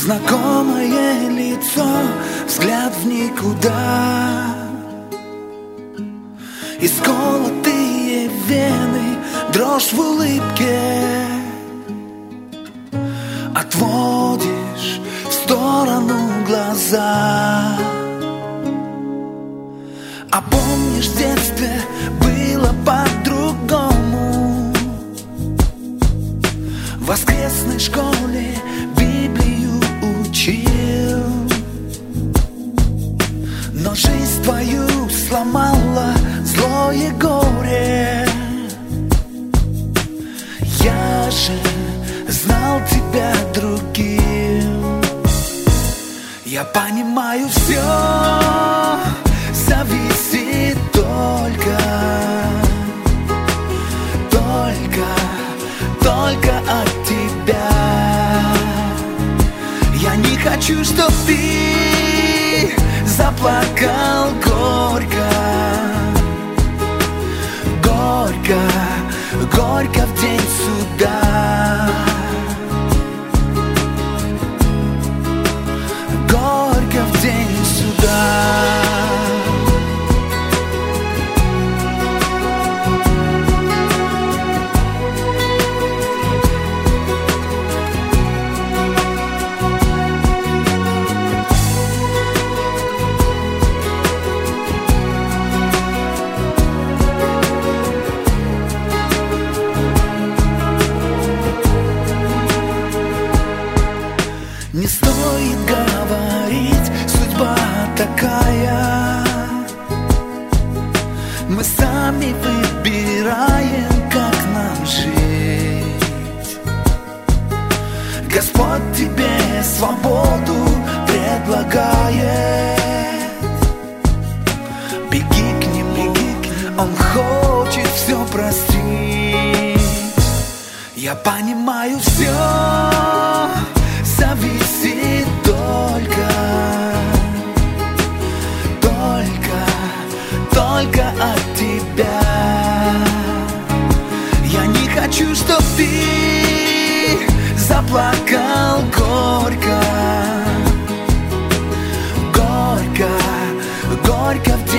Знакомое лицо, взгляд в никуда. Исколотые вены, дрожь в улыбке. Отводишь в сторону глаза. А помнишь, в детстве было по-другому. В воскресной школе Библию учил, но жизнь твою сломала злое горе. Я же знал тебя другим. Я понимаю, все зависит только от тебя. Я не хочу, чтоб ты заплакал горько, горько, горько в день суда. Горько в день суда. Не стоит говорить, судьба такая. Мы сами выбираем, как нам жить. Господь тебе свободу предлагает. Беги к Нему, Он хочет все простить. Я понимаю, все зависит только от тебя. Я не хочу, чтоб ты заплакал горько, горько, горько в день.